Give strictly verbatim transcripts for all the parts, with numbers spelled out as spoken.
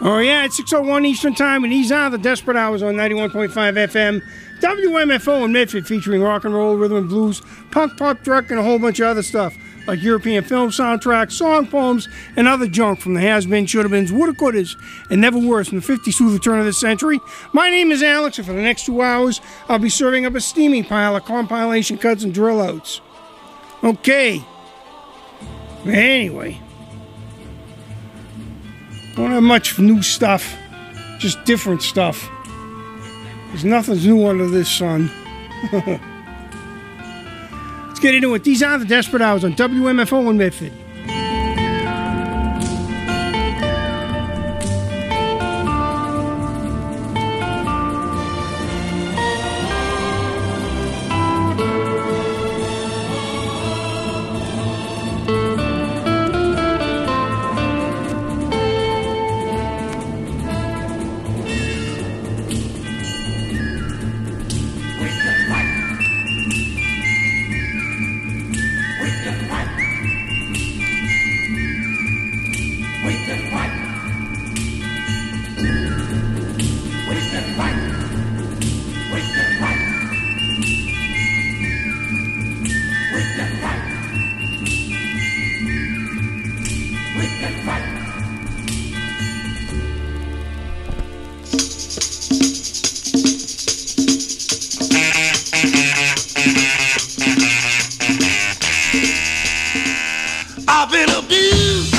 Oh, yeah, it's six oh one Eastern Time, and these are the Desperate Hours on ninety-one point five F M. W M F O in Medford, featuring rock and roll, rhythm and blues, punk, pop, rock, and a whole bunch of other stuff, like European film soundtracks, song poems, and other junk from the has-been, should-have-beens, woulda-couldas, and never worse from the fifties through the turn of the century. My name is Alex, and for the next two hours, I'll be serving up a steaming pile of compilation cuts and drill-outs. Okay. Anyway. Don't have much new stuff, just different stuff. There's nothing new under this sun. Let's get into it. These are the Desperate Hours on W M F O in Medford. I've been abused,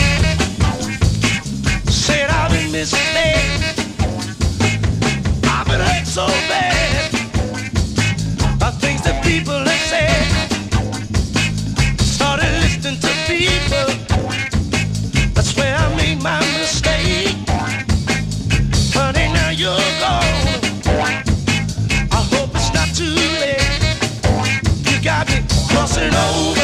said I've been misled, I've been hurt so bad by things that people have said. Started listening to people, that's where I made my mistake. Honey, now you're gone, I hope it's not too late. You got me crossing over.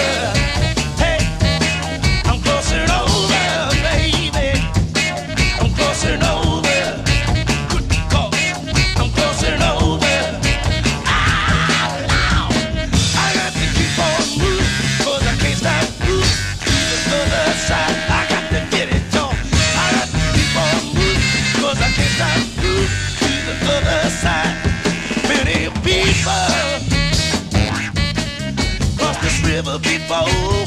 Before,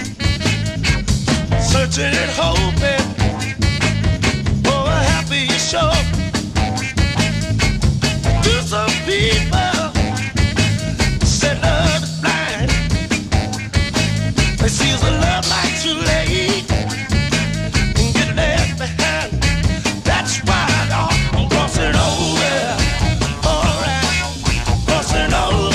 searching and hoping for a happier show. To some people said love is blind, they see the love like too late and get left behind. That's why I'm crossing over. Alright, crossing over.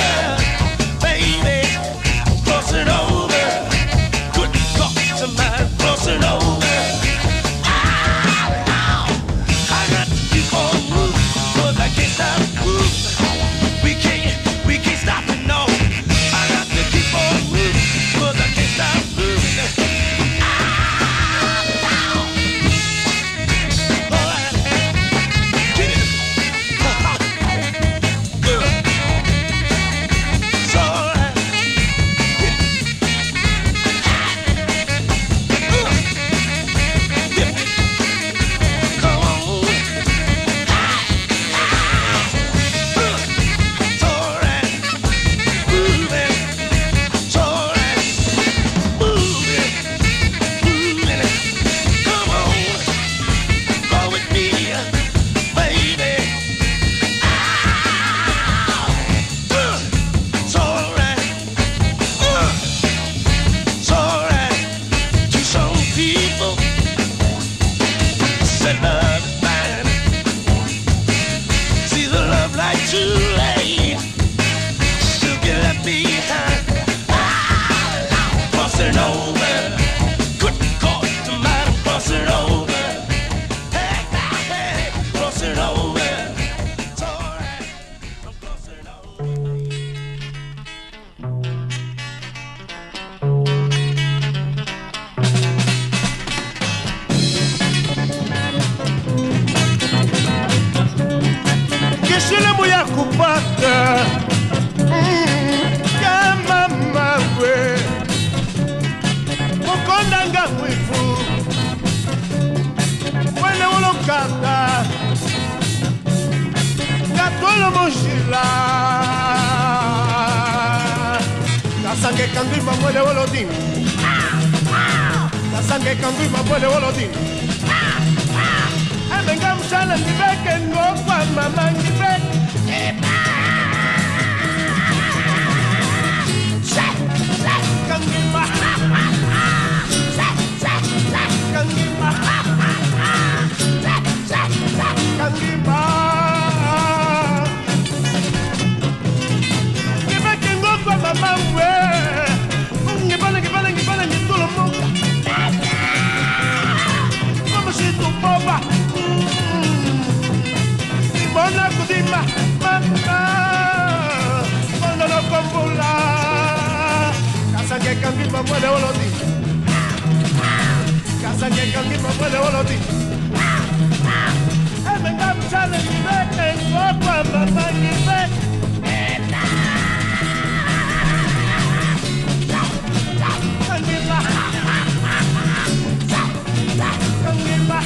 la mochila. La sangre canto y me muere bolotín. La sangre canto y me muere bolotín. I think I'm trying to back and go for my monkey back. Kangima, Kangima, Kangima. Give back and go for my monkey. Give back, give back, give back, give to the moon. Mama, she's too poor. Bona kudima, mama, bona no kumbula. Casa que cambi mamá de olodi. Casa que cambi mamá de olodi. I mean I'm trying to back and go for mama give back. Kangima, kangima.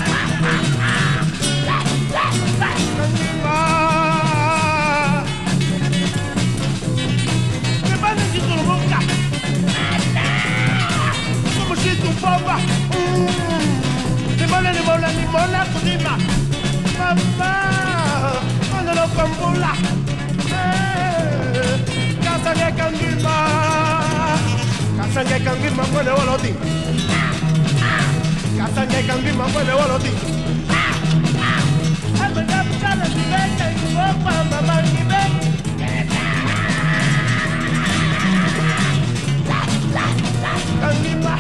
Limona, limona, limona, kudima. Mama, cuando lo compula. Casa que cangima. Casa que cangima, muere boloti. Casa que cangima, muere boloti. I'm a dumb child of the bed and you walk on my monkey bed. Kangima.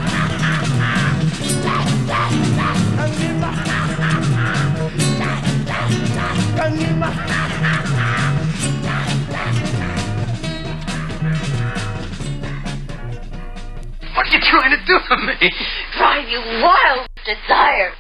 Kangima. Kangima. What are you trying to do to me? Drive you wild with desire.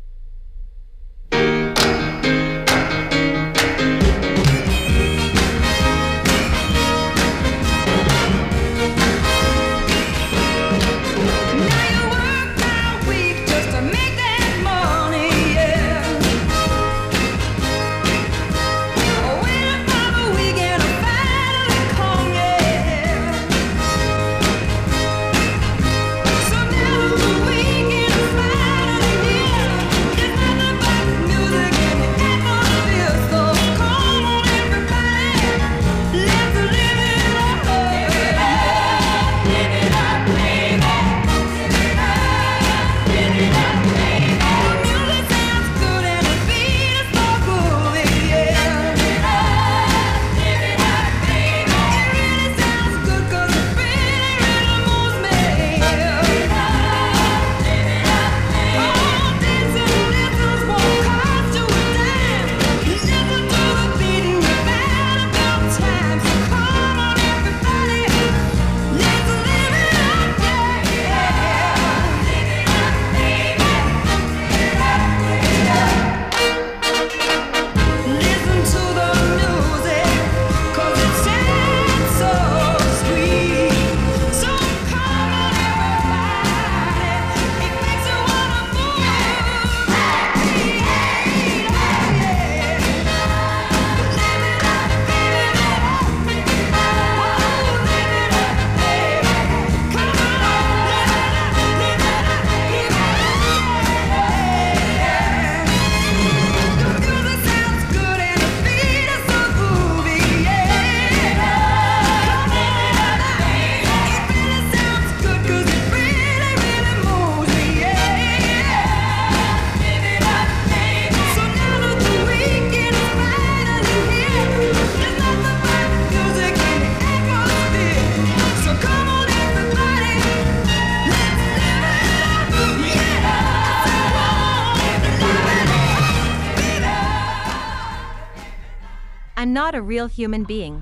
I'm not a real human being.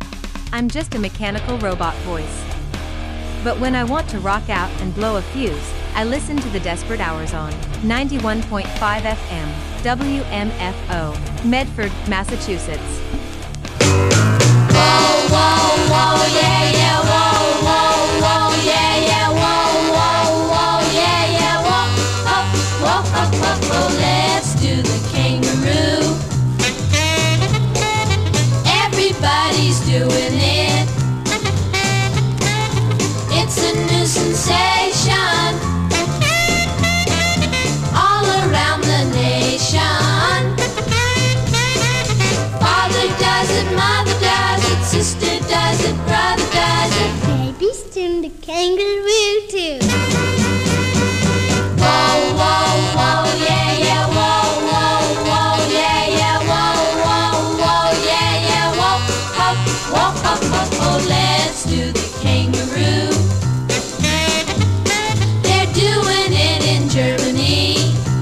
I'm just a mechanical robot voice. But when I want to rock out and blow a fuse, I listen to the Desperate Hours on ninety-one point five F M, W M F O, Medford, Massachusetts. Whoa, whoa, whoa, yeah, yeah, whoa, whoa, whoa, yeah, yeah, whoa, whoa, whoa, yeah, yeah, whoa, oh, whoa, oh, oh, oh, let's do the kangaroo. kangaroo too. Whoa, whoa, whoa, yeah, yeah, whoa, whoa, whoa, yeah, yeah, whoa, whoa, whoa, yeah, yeah, whoa, hop, whoa, hop, hop, oh, let's do the kangaroo. They're doing it in Germany,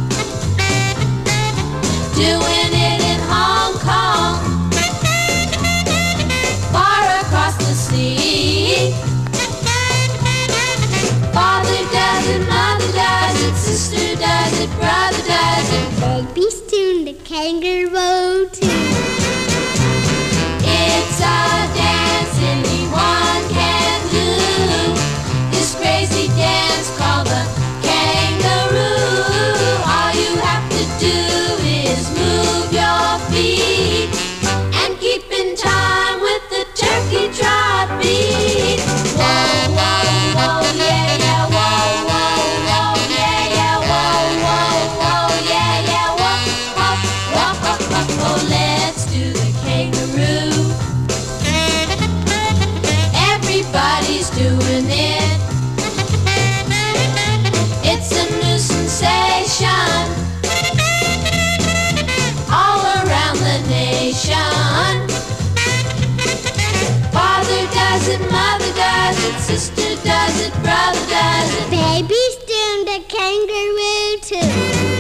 doing it in Hong Kong, far across the sea. Father does it, mother does it, sister does it, brother does it. Baby's doing the kangaroo too. It's a dance anyone can do. This crazy dance called the kangaroo. All you have to do is move your feet and keep in time with the turkey trot beat. Whoa, whoa, whoa, yeah, yeah, whoa, whoa, whoa, yeah, yeah, whoa, whoa, whoa, yeah, yeah, whoa, hop, hop, hop, hop, oh, let's do the kangaroo. Everybody's doing it. It's a new sensation all around the nation. Father does it, mother does it, sister does it, brother does it. Baby's doing the kangaroo too.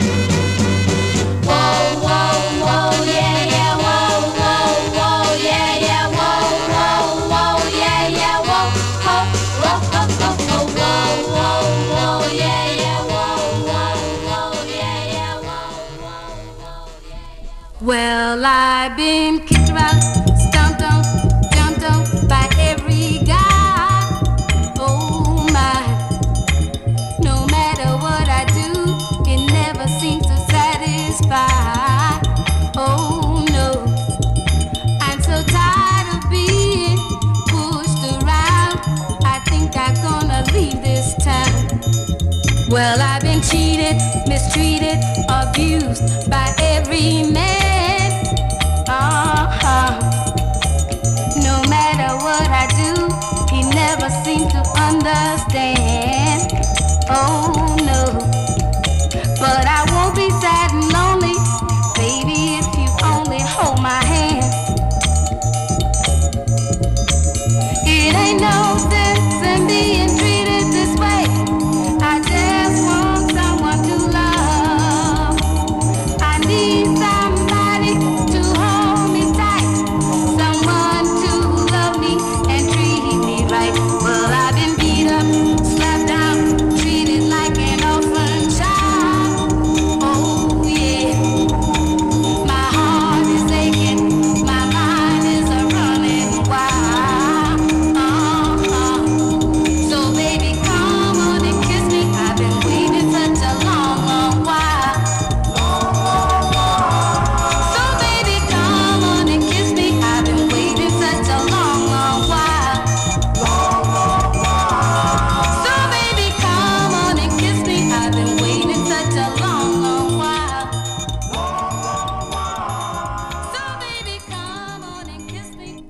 Whoa, whoa, whoa, yeah, yeah, whoa, whoa, whoa, yeah, yeah, whoa, whoa, whoa, yeah, yeah, whoa, hop, whoa, hop, hop, oh, whoa, whoa, whoa, yeah, yeah, whoa, whoa, whoa, yeah, yeah, whoa, whoa, whoa, yeah, yeah. Well, I've been kicked around, stomped on, jumped on by every guy. Oh my, no matter what I do, it never seems to satisfy. Oh no, I'm so tired of being pushed around. I think I'm gonna leave this town. Well, I've been cheated, mistreated, abused by every man. Uh-huh. No matter what I do, he never seems to understand. Oh no, but I won't be sad and lonely, baby, if you only hold my hand. It ain't no sense in being treated this way. I just want someone to love. I need somebody to hold me tight, someone to love me and treat me right. Well, I've been beat up, slapped down, treated like an orphan child. Oh yeah, my heart is aching, my mind is a running wild. Uh-huh. So baby, come on and kiss me. I've been waiting such a long, long while. So baby, come on and kiss me. I've been waiting such a long, long while. So baby, come on and kiss me. I've been waiting such a long, long while. So baby, come on and kiss me.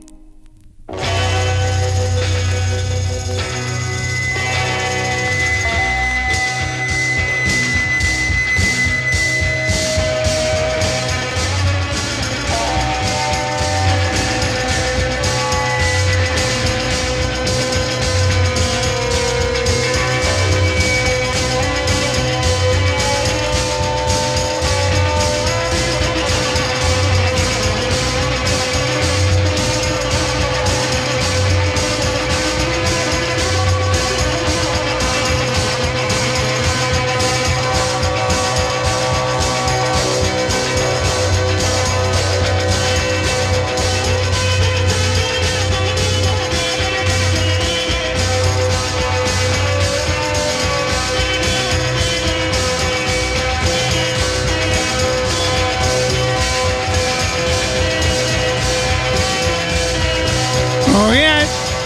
Oh, yeah.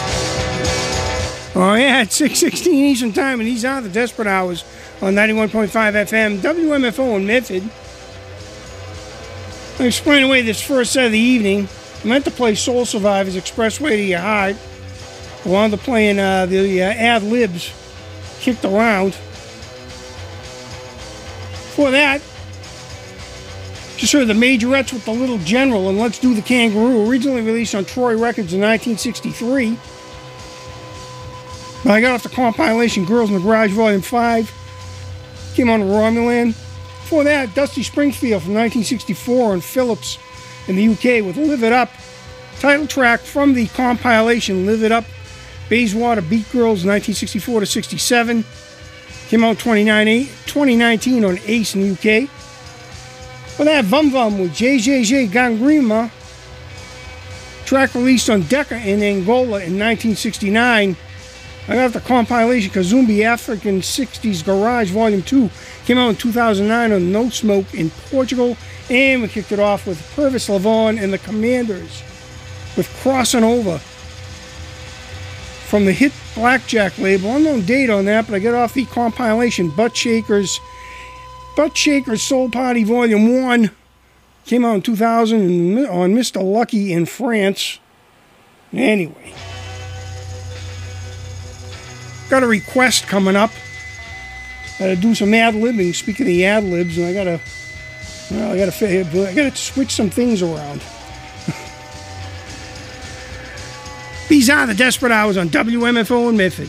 Oh, yeah, it's six sixteen Eastern Time, and these are the Desperate Hours on ninety-one point five F M, W M F O in Medford. I'll explain away this first set of the evening. I meant to play Soul Survivors, Expressway to Your Heart. wound up playing uh, the uh, ad libs, Kicked Around. Before that, just heard the Majorettes with The Little General and Let's Do the Kangaroo, originally released on Troy Records in nineteen sixty-three. But I got off the compilation Girls in the Garage Volume five. Came on Romulan. Before that, Dusty Springfield from nineteen sixty-four on Philips in the U K with Live It Up. Title track from the compilation Live It Up. Bayswater Beat Girls nineteen sixty-four to sixty-seven. Came out twenty nineteen on Ace in the U K. For that, Vum Vum with J J J Gangrima. Track released on Decca in Angola in nineteen sixty-nine. I got the compilation Kazumbi African sixties Garage Volume two. Came out in two thousand nine on No Smoke in Portugal. And we kicked it off with Purvis Lavon and the Commanders with Crossin' Over. From the Hit Blackjack label. Unknown date on that, but I got off the compilation Butt Shakers. Butt Shakers Soul Party Volume one. Came out in two thousand on Mister Lucky in France. Anyway. Got a request coming up. Gotta do some ad-libbing. Speaking of the ad-libs, and I gotta, well, I gotta, I gotta switch some things around. These are the Desperate Hours on W M F O in Medford.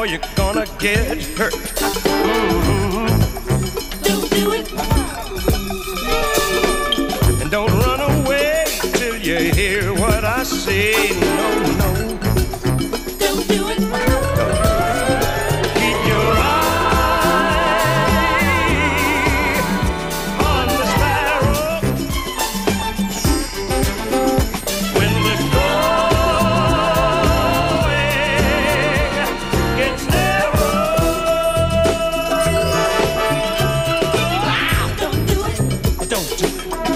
you're gonna get hurt. Mm-hmm. Don't do it. And don't run away till you hear what I say. No, no. Don't do it. Keep your eye on the sparrow. When the going gets narrow. Don't do it. Don't do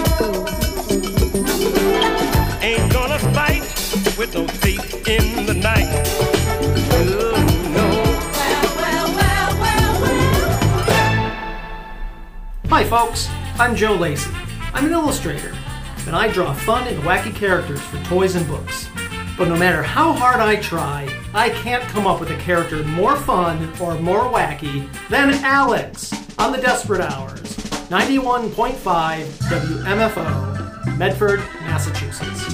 it. Ain't gonna fight with no thief in the night. Oh, no. Well, well, well, well, well. Hi folks, I'm Joe Lacey. I'm an illustrator, and I draw fun and wacky characters for toys and books. But no matter how hard I try, I can't come up with a character more fun or more wacky than Alex on the Desperate Hours, ninety-one point five W M F O, Medford, Massachusetts.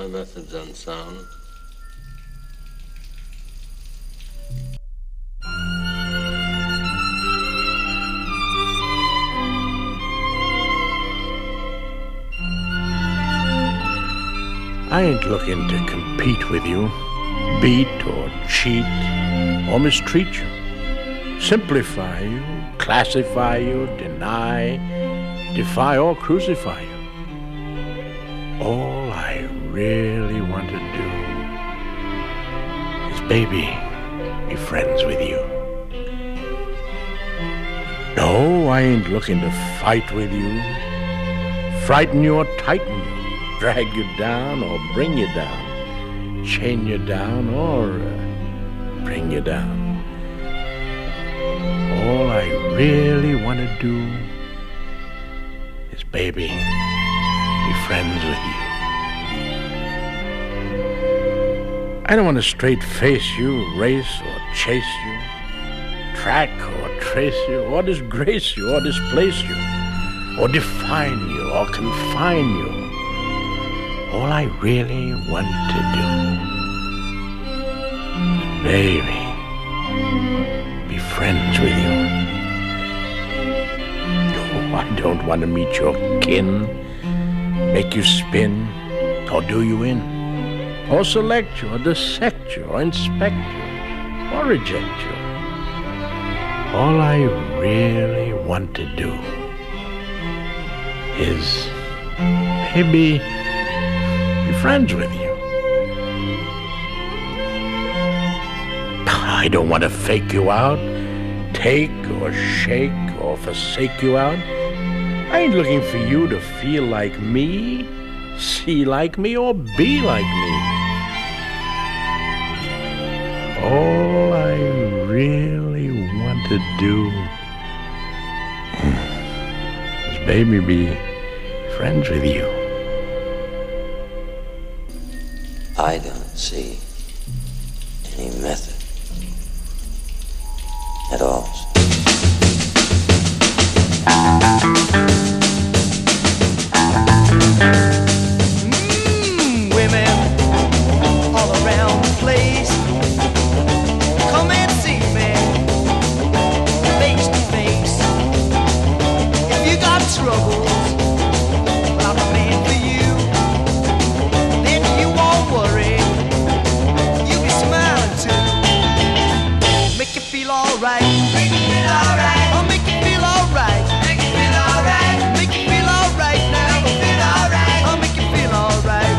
my method's unsound. I ain't looking to compete with you, beat or cheat or mistreat you, simplify you, classify you, deny, defy or crucify you. All I really want to do is, baby, be friends with you. No, I ain't looking to fight with you, frighten you or tighten you, drag you down or bring you down, chain you down or uh, bring you down. All I really want to do is, baby, be friends with you. I don't want to straight face you, race or chase you, track or trace you, or disgrace you, or displace you, or define you, or confine you. All I really want to do is, baby, be friends with you. No, I don't want to meet your kin, make you spin, or do you in, or select you, or dissect you, or inspect you, or reject you. All I really want to do is, maybe, be friends with you. I don't want to fake you out, take or shake or forsake you out. I ain't looking for you to feel like me, see like me, or be like me. All I really want to do is, baby, be friends with you. I don't see any method at all. Mmm, women all around the place. Come and see me face to face. If you got troubles, well, I'm the man for you. Then you won't worry, you'll be smiling too. Make you feel alright. Make you feel alright. I'll make you feel alright. Make you feel alright. Make you feel alright now. Make you feel alright. I'll make you feel alright.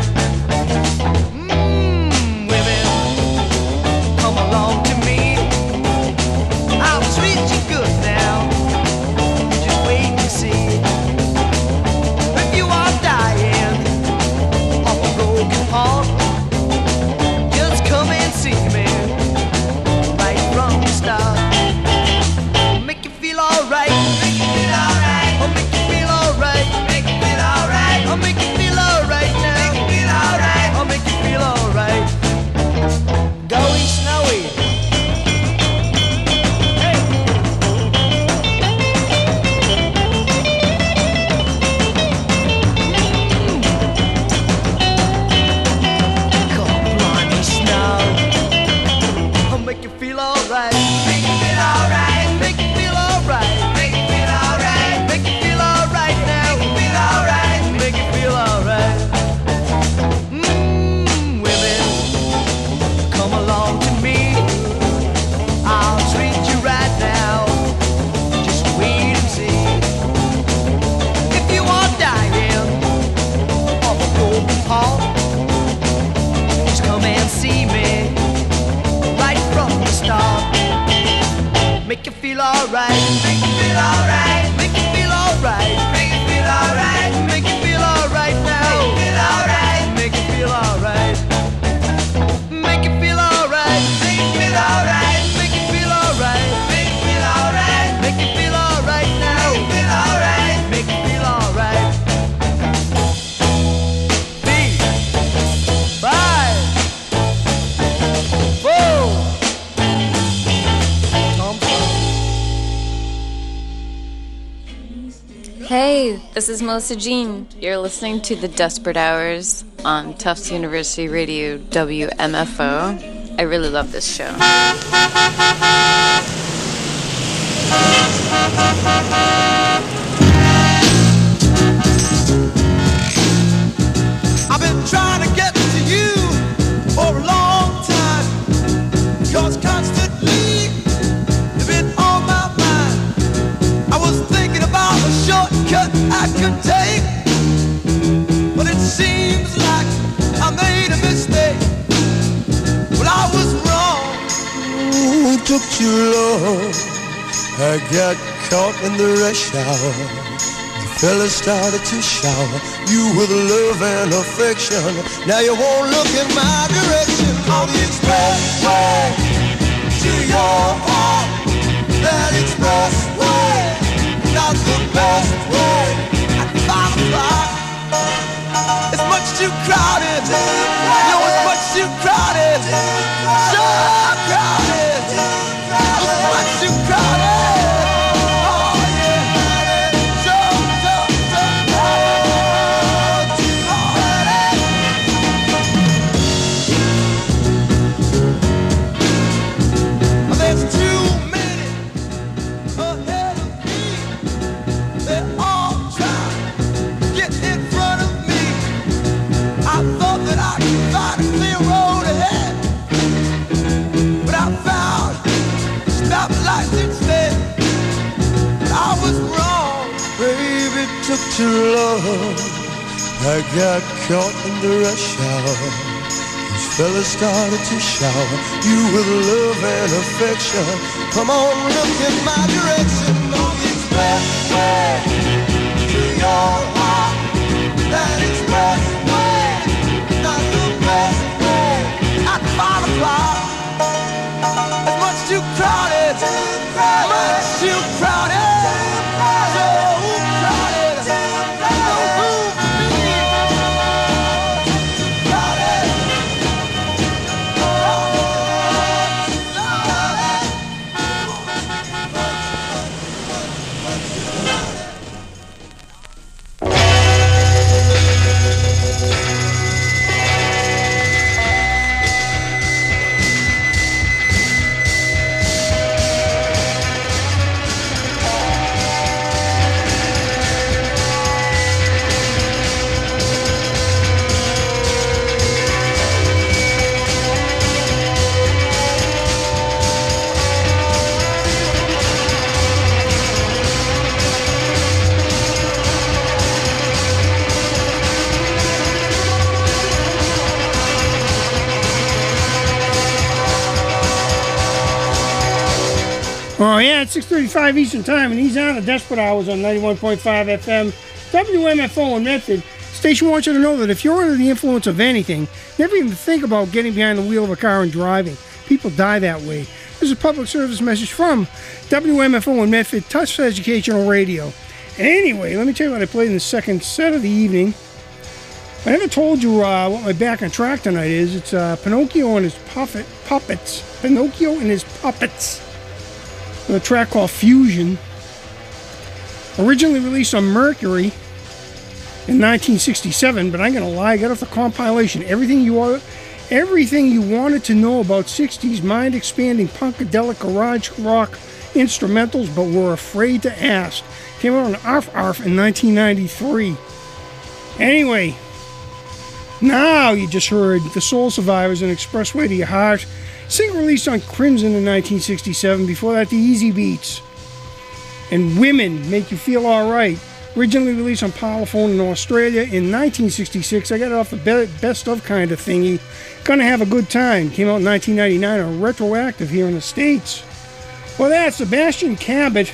Mmm, women, come along to me. I'll treat you good now. Just wait and see. If you are dying of a broken heart, just come and see me right from the start. Make you feel alright. Make you feel alright. I'll make you feel alright. Make you feel alright. I'll make you feel alright now. Make you feel alright. I'll make you feel alright. Going snowy. Hey. Come on, me snow. I'll make you feel alright. Make you feel alright. Make you feel alright. Make you feel alright. Make you feel alright now. Make you feel alright. Make you feel alright. Mmm, women, come along to me. I'll treat you right now. Just wait and see. If you are dying of a broken heart, just come and see me right from the start. Make you feel alright. Make you feel alright. Make you feel alright. Make you feel alright. Make you feel alright now. Make you feel alright. Make you feel alright. Make you feel alright. Make you feel alright. Make you feel alright. Make you feel alright now. Make you feel alright. Three, five, four. Tom Sawyer. This is Melissa Jean. You're listening to The Desperate Hours on Tufts University Radio W M F O. I really love this show. I've been trying to get to you for a long time, 'cause constantly you've been on my mind. I was thinking about a shortcut I could take, but it seems like I made a mistake. Well, I was wrong. Ooh, it took too long. I got caught in the rush hour. The fella started to shower you with love and affection. Now you won't look in my direction. On the expressway to your heart, that expressway, not the best way. At five o'clock, it's much too crowded. Yo, it's much too crowded. So crowded. It's much too crowded. Took too long. I got caught in the rush hour. These fellas started to shower you with love and affection. Come on, look in my direction. On the expressway to your heart, that expressway, not the best way. At five o'clock, it's much too crowded, much too crowded. Oh, yeah, it's six thirty-five Eastern Time, and he's on the Desperate Hours on ninety-one point five F M, W M F O in Medford. Station wants you to know that if you're under the influence of anything, never even think about getting behind the wheel of a car and driving. People die that way. This is a public service message from W M F O in Medford, Tufts Educational Radio. And anyway, let me tell you what I played in the second set of the evening. I never told you uh, what my back on track tonight is. It's uh, Pinocchio and his puppet, puppets. Pinocchio and his puppets. A track called Fusion. Originally released on Mercury in nineteen sixty-seven, but I'm gonna lie, I got off the compilation. Everything you are, everything you wanted to know about sixties mind-expanding punkadelic garage rock instrumentals, but were afraid to ask. Came out on Arf Arf in nineteen ninety-three. Anyway, now you just heard The Soul Survivors and Expressway to Your Heart. Single released on Crimson in nineteen sixty-seven. Before that, The Easy Beats and Women Make You Feel Alright. Originally released on Parlophone in Australia in nineteen sixty-six. I got it off the best of kind of thingy. Gonna Have a Good Time. Came out in nineteen ninety-nine on Retroactive here in the States. Well, that's Sebastian Cabot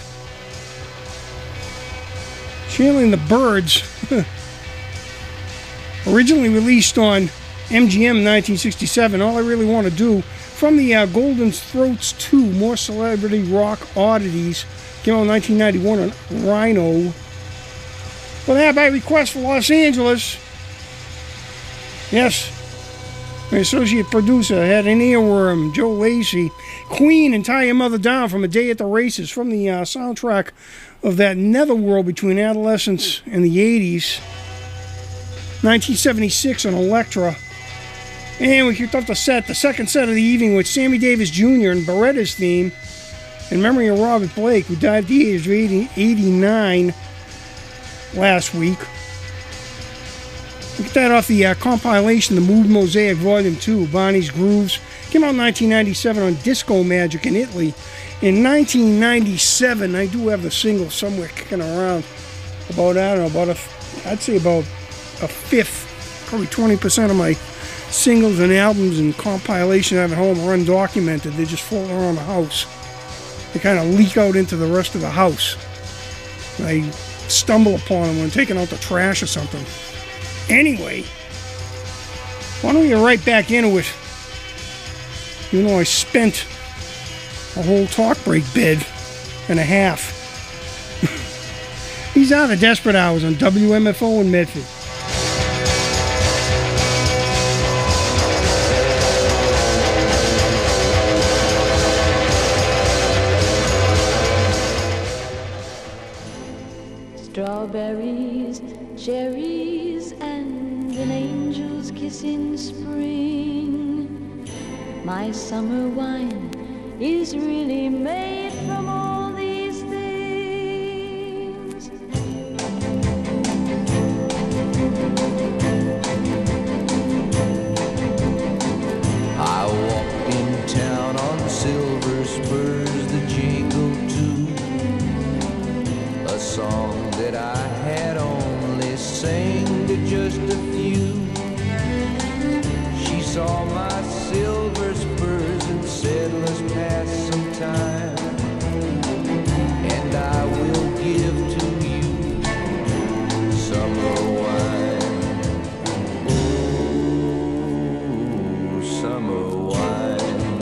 channeling the Byrds. Originally released on M G M in nineteen sixty-seven. All I Really Want to Do. From the uh, Golden Throats two, More Celebrity Rock Oddities. Came out in nineteen ninety-one on Rhino. Well, that by request for Los Angeles. Yes. My associate producer had an earworm, Joe Lacey. Queen and Tie Your Mother Down from A Day at the Races, from the uh, soundtrack of that netherworld between adolescence and the eighties. nineteen seventy-six on Elektra. And we kicked off the set, the second set of the evening, with Sammy Davis Junior and Beretta's theme, in memory of Robert Blake, who died at the age of eighty-nine last week. We get that off the uh, compilation, The Mood Mosaic Volume two, Bonnie's Grooves. Came out in nineteen ninety-seven on Disco Magic in Italy. In nineteen ninety-seven, I do have the single somewhere kicking around. About, I don't know, about a, I'd say about a fifth, probably twenty percent of my singles and albums and compilation I have at home are undocumented. They just float around the house. They kind of leak out into the rest of the house. I stumble upon them when taking out the trash or something. Anyway, why don't we get right back into it? You know, I spent a whole talk break bid and a half. These are the Desperate Hours on W M F O in Medford. Strawberries, cherries, and an angel's kiss in spring. My summer wine is really made from all these things. I walked in town on silver spurs that jingle too, a song that I had only sang to just a few. She saw my silver spurs and said, let's pass some time, and I will give to you summer wine. Oh, summer wine.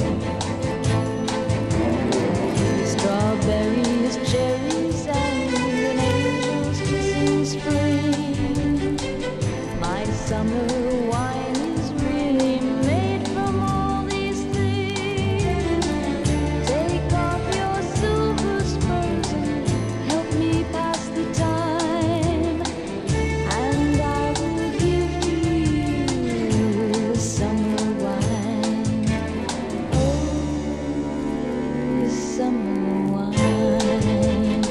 Strawberries, cherries, and an angel's kiss in spring. My summer wine is really made from all these things. Take off your silver spurs and help me pass the time, and I will give to you summer wine. Oh, summer wine.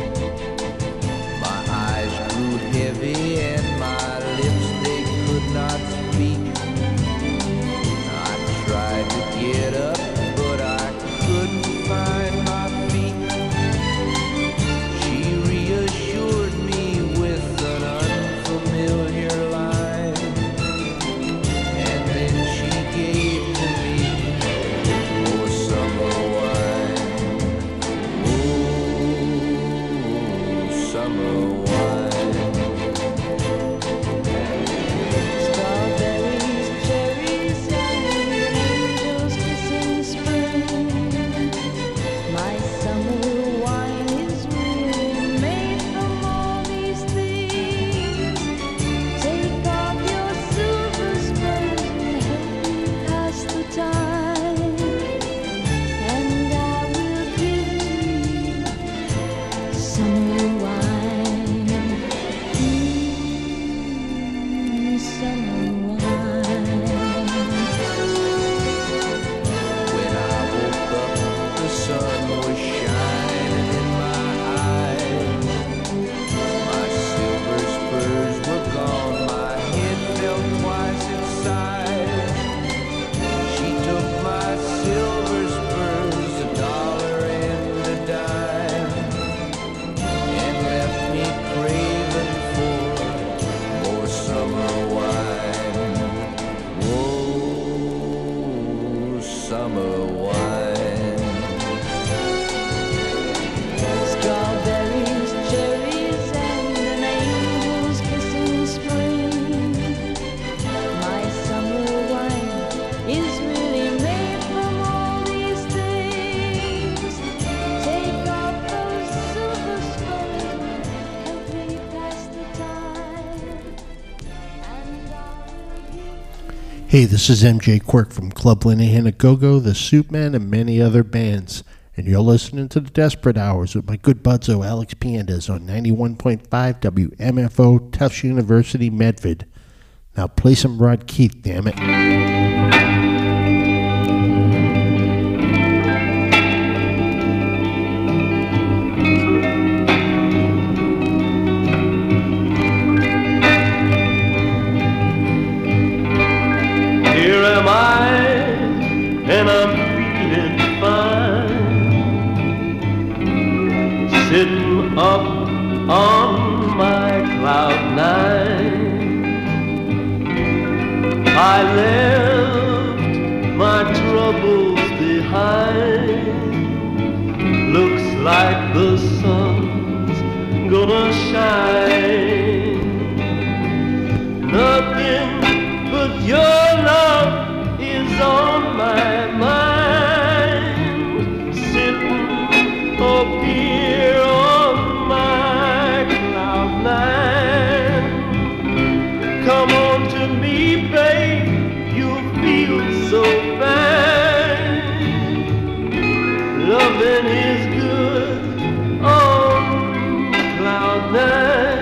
My eyes grew heavy and my lips, they could not Hey, this is M J Quirk from Club Linehan at Go-Go, The Suitmen, and many other bands. And you're listening to The Desperate Hours with my good budzo Alex Piandes on ninety-one point five W M F O, Tufts University, Medford. Now play some Rod Keith, damn it. Here am I, and I'm feeling fine, sitting up on my cloud nine. I left my troubles behind. Looks like the sun's gonna shine. Nothing but your love is on my mind. Sitting up here on my cloud nine. Come on to me, babe, you'll feel so fine. Loving is good on cloud nine.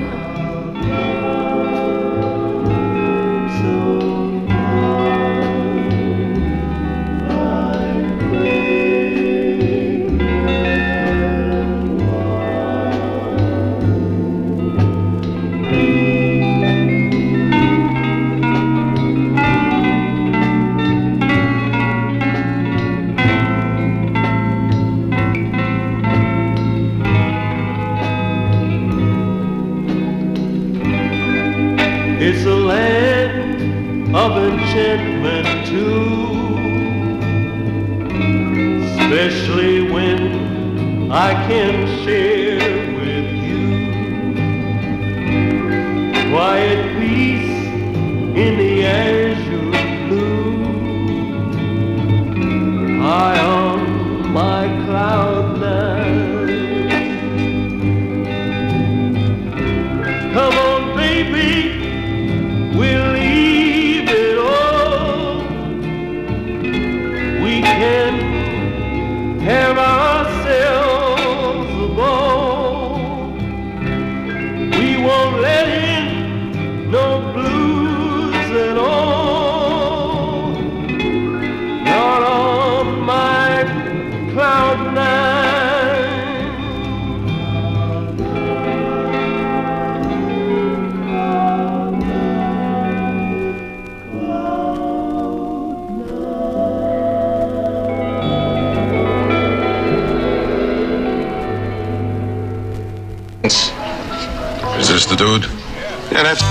It's a land of enchantment too, especially when I can share with you quiet peace in the azure blue. High on my cloud nine. Come on, baby, we'll leave it all. We can have ourselves a ball. We won't let in no blues at all. Not on my cloud nine. Is this the dude? Yeah, that's...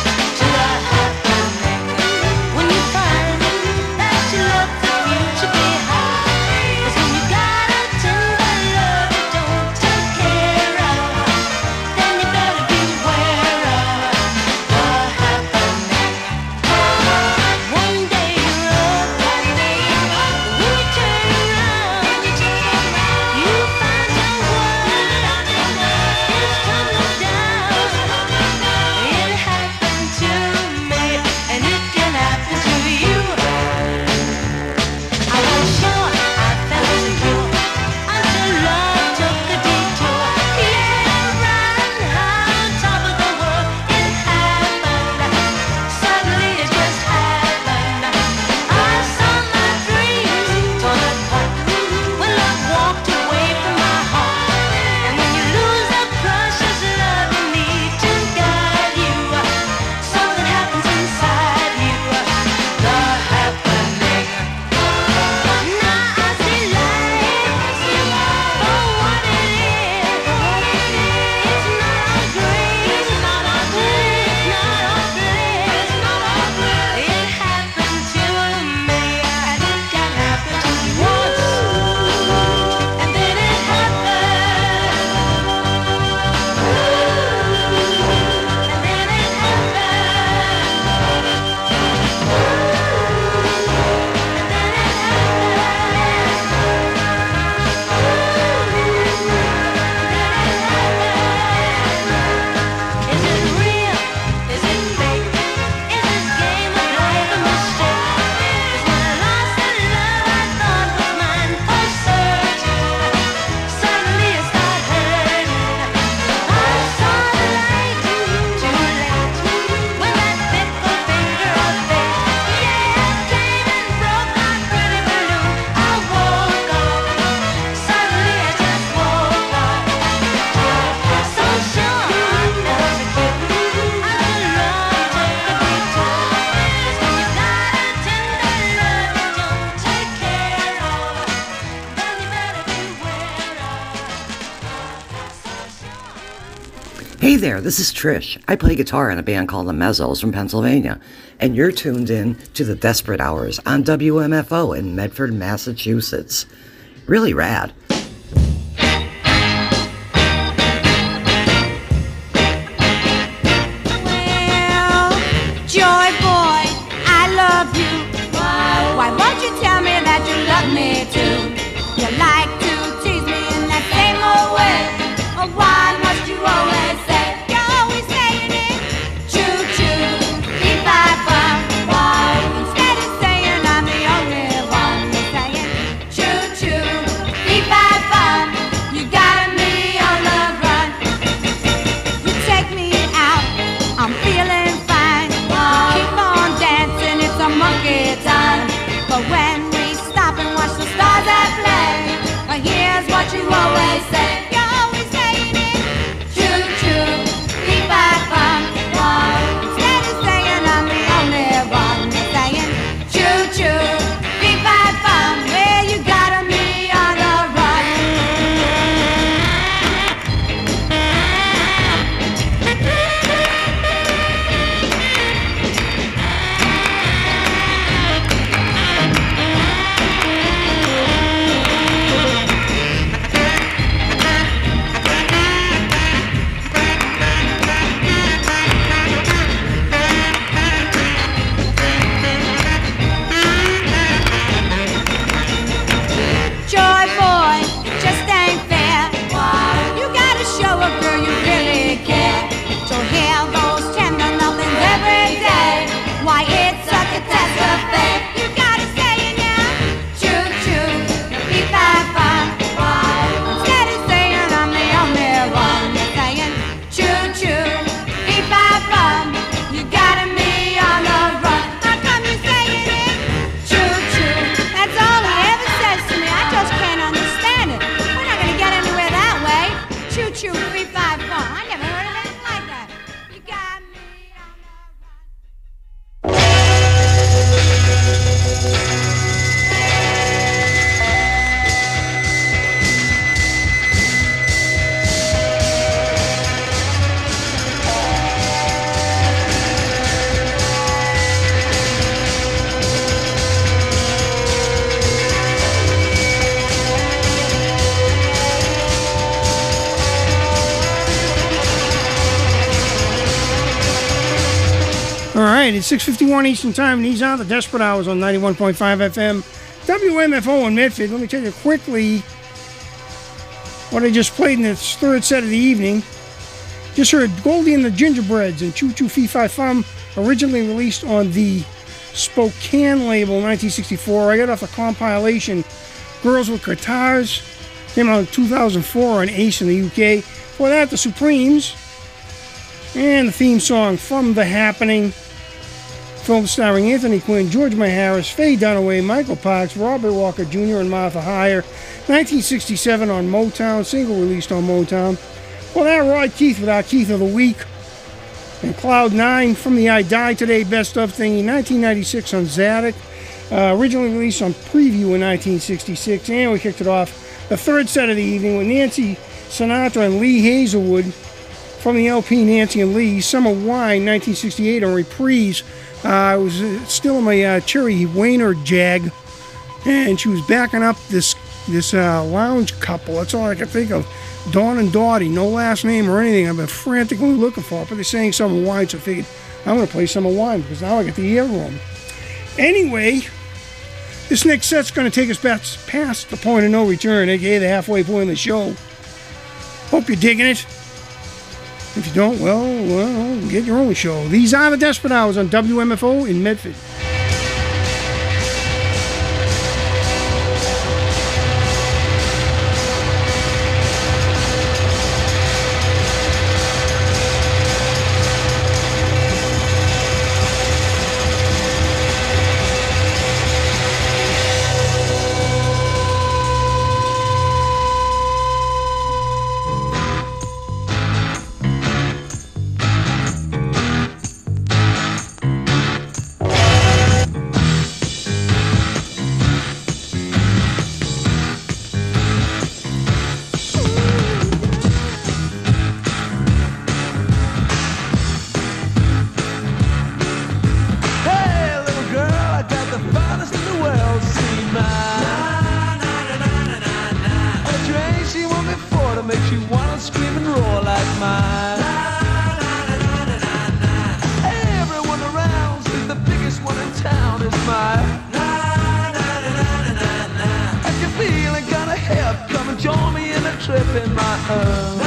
When you find that you love the future. Hey there, this is Trish. I play guitar in a band called the Mezzos from Pennsylvania, and you're tuned in to the Desperate Hours on W M F O in Medford, Massachusetts. Really rad. Well, Joy Boy, I love you. Why won't you tell me that you love me too? You like to tease me in that same old way. Oh, why must you always say, you're always saying it? Choo choo, beep bye bum. Why instead of saying I'm the only one, you're saying choo choo, beep bye bum. You got me on the run. You take me out, I'm feeling fine. Keep on dancing, it's a monkey time. But when we stop and watch the stars at play, well, here's what you always say. You're always saying it. Choo choo, beep bye bum. Instead of saying I'm the only one, you're saying choo choo, beep bye bum. Well, you got me on the run. Joy Boy, it just ain't fair. You gotta show a girl you really care. To hear those tender nothings every day, why it's a catastrophe. You gotta say it now. Choo choo, beep bye bum. Instead of saying I'm the only one, you're saying choo choo, beep bye bum. You got me on the run. How come you saying it? Choo choo, that's all he ever says to me. I just can't understand it. We're not gonna get anywhere that way. Choo choo, beep bye bum. I never heard of anything like that. You got me on the run. All right, it's six fifty-one Eastern Time, and these are the Desperate Hours on ninety-one point five F M, W M F O in Medford. Let me tell you quickly what I just played in this third set of the evening. Just heard Goldie and the Gingerbreads and Choo Choo Fee Fi Fum, originally released on the Spokane label in nineteen sixty-four. I got off the compilation Girls with Guitars, came out in two thousand four on Ace in the U K. Before that, the Supremes, and the theme song From the Happening, film starring Anthony Quinn, George Maharis, Faye Dunaway, Michael Parks, Robert Walker Junior, and Martha Heyer. nineteen sixty-seven on Motown, single released on Motown. Well, that Rod Keith with our Keith of the Week. And Cloud nine from the I Die Today Best Of thingy, nineteen ninety-six on Zadok. Uh, originally released on Preview in nineteen sixty-six. And we kicked it off the third set of the evening with Nancy Sinatra and Lee Hazelwood from the L P Nancy and Lee, Summer Wine, nineteen sixty-eight on Reprise. Uh, I was uh, still in my uh, Cherry Wayner Jag, and she was backing up this this uh, lounge couple. That's all I could think of. Dawn and Dottie, no last name or anything. I've been frantically looking for it, but they're saying Summer Wine, so I figured I'm going to play Summer Wine because now I get the earworm. Anyway, this next set's going to take us past, past the point of no return, aka the halfway point of the show. Hope you're digging it. If you don't, well, well, get your own show. These are the Desperate Hours on W M F O in Medford. Thank makes you wanna scream and roar like mine. Everyone around says the biggest one in town is mine. If you're feeling kinda hip, come and join me in a trip in my own.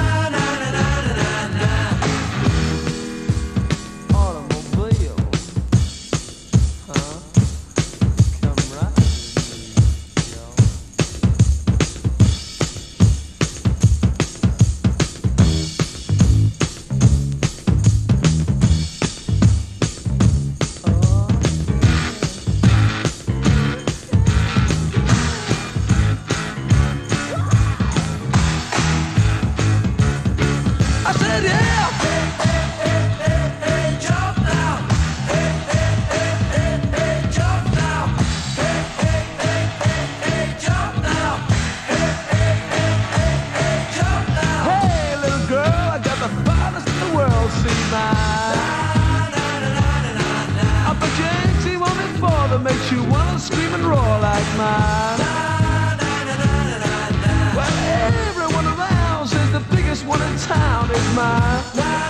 Makes you wanna scream and roar like mine. Well, everyone around says the biggest one in town is mine.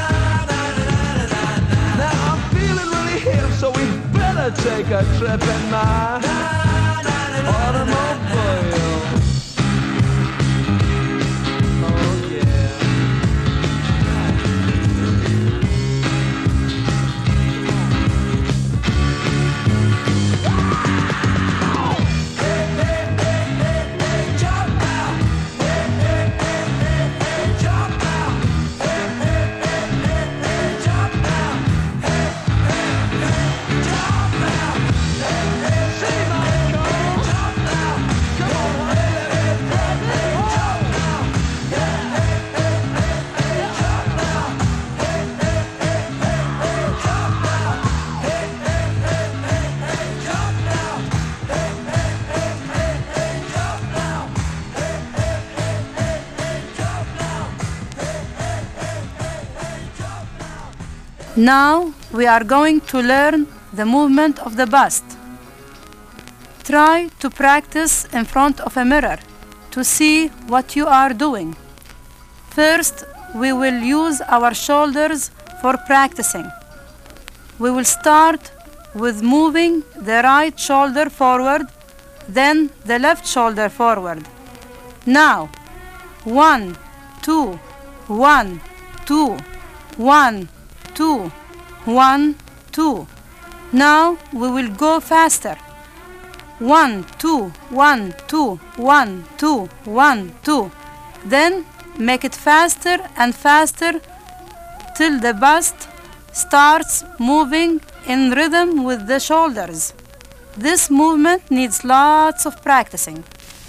Now I'm feeling really hip, so we better take a trip in my automobile. Now we are going to learn the movement of the bust. Try to practice in front of a mirror to see what you are doing. First, we will use our shoulders for practicing. We will start with moving the right shoulder forward, then the left shoulder forward. Now, one, two, one, two, one, two, one, two. Now we will go faster. One, two, one, two, one, two, one, two. Then make it faster and faster till the bust starts moving in rhythm with the shoulders. This movement needs lots of practicing.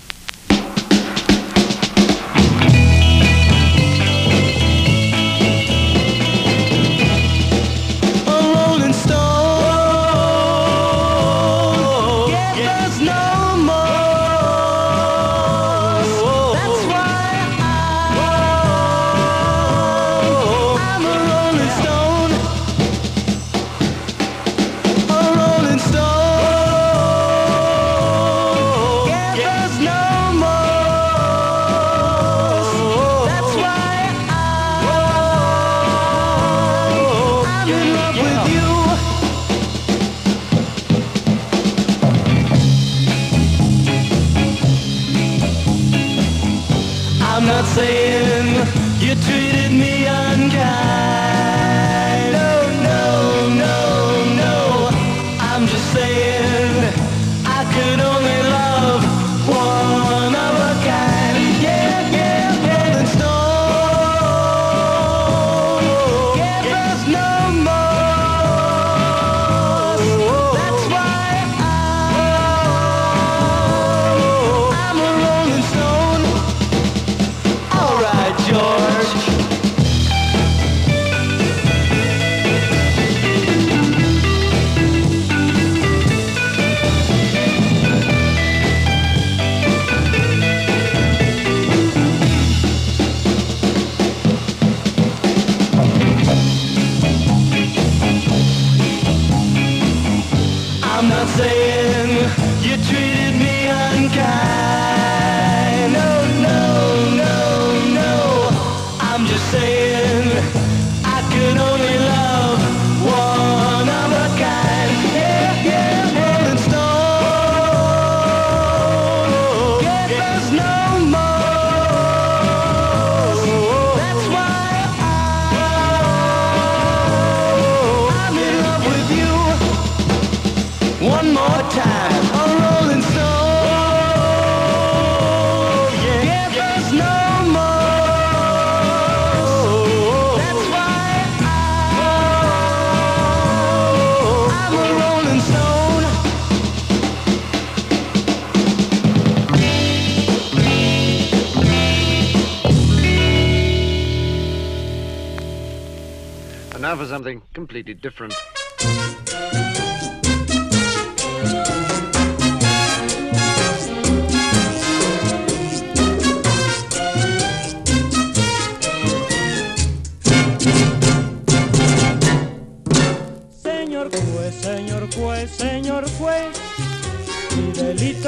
Saying you treated me unkind. No, no, no, no. I'm just saying I could only love one of a kind. Yeah, yeah, Rolling Stone. Yeah, there's no more. That's why I'm a Rolling Stone. All right, George. Now for something completely different.